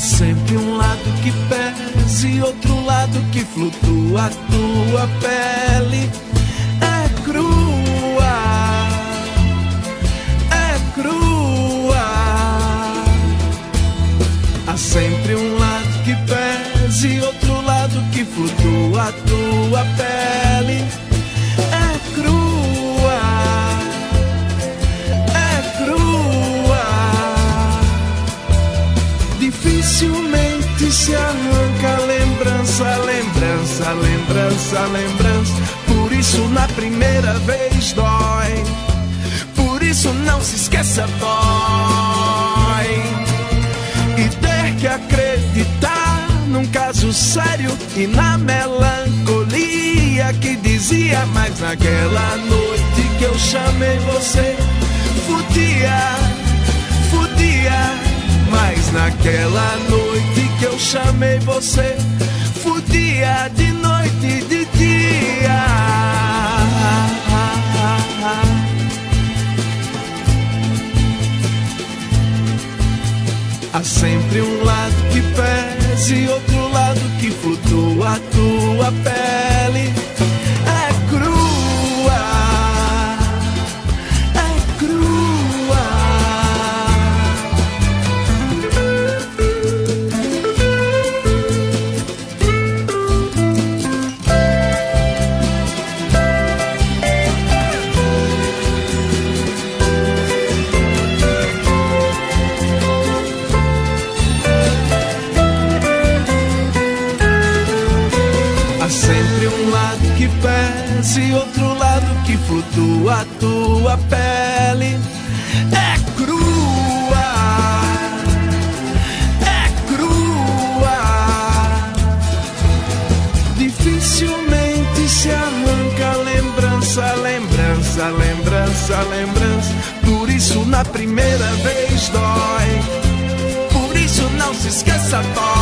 sempre um lado que pesa e outro lado que flutua. A tua pele é crua, é crua. Há sempre um lado que pesa e outro lado que flutua. A tua pele é crua, é crua. Dificilmente se arranca lembrança, lembrança, lembrança, lembrança. Por isso na primeira vez dói, por isso não se esqueça, dói. E ter que acreditar num caso sério e na melancolia que dizia: mas naquela noite que eu chamei você, fudia, fudia. Mas naquela noite que eu chamei você, fudia de noite e de dia. Há sempre um lado que pesa e outro lado que flutua. A tua pele é crua, é crua. Sempre um lado que pesa e outro lado que flutua. A tua pele é crua, é crua. Dificilmente se arranca lembrança, lembrança, lembrança, lembrança. Por isso na primeira vez dói, por isso não se esqueça, dói.